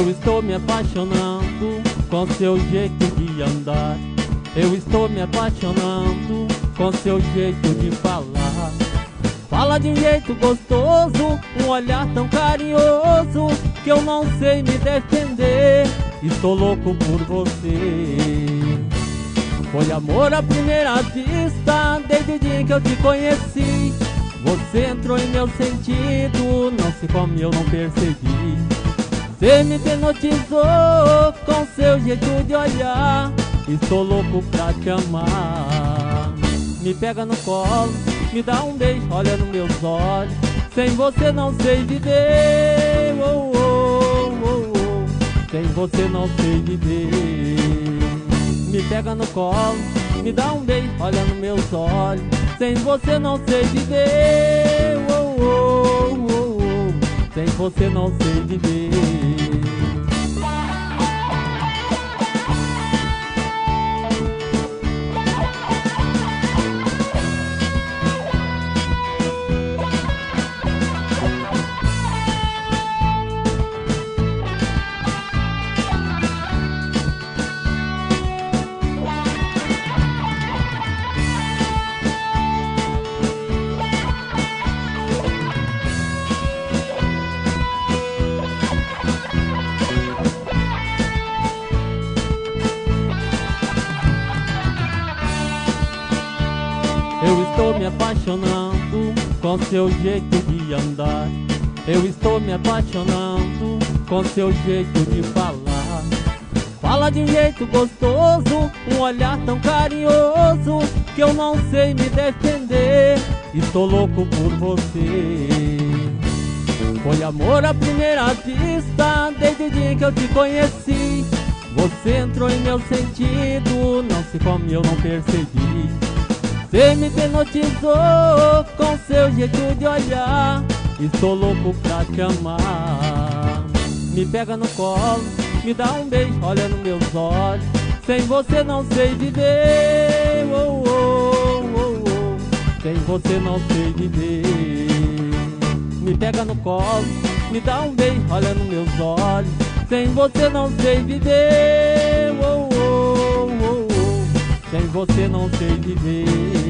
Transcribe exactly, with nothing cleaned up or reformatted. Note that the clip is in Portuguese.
Eu estou me apaixonando com seu jeito de andar. Eu estou me apaixonando com seu jeito de falar. Fala de um jeito gostoso, um olhar tão carinhoso, que eu não sei me defender. Estou louco por você. Foi amor à primeira vista, desde o dia em que eu te conheci. Você entrou em meu sentido, não sei como eu não percebi. Você me hipnotizou com seu jeito de olhar. Estou louco pra te amar. Me pega no colo, me dá um beijo, olha nos meus olhos. Sem você não sei viver, oh, oh, oh, oh. Sem você não sei viver. Me pega no colo, me dá um beijo, olha nos meus olhos. Sem você não sei viver, oh, oh, oh, oh. Sem você não sei viver. Eu estou me apaixonando com seu jeito de andar. Eu estou me apaixonando com seu jeito de falar. Fala de um jeito gostoso, um olhar tão carinhoso, que eu não sei me defender. Estou louco por você. Foi amor à primeira vista, desde o dia em que eu te conheci. Você entrou em meu sentido, não sei como eu não percebi. Você me hipnotizou com seu jeito de olhar. Estou louco pra te amar. Me pega no colo, me dá um beijo, olha nos meus olhos. Sem você não sei viver, oh, oh, oh, oh. Sem você não sei viver. Me pega no colo, me dá um beijo, olha nos meus olhos. Sem você não sei viver, oh, oh, oh, oh. Sem você não sei viver.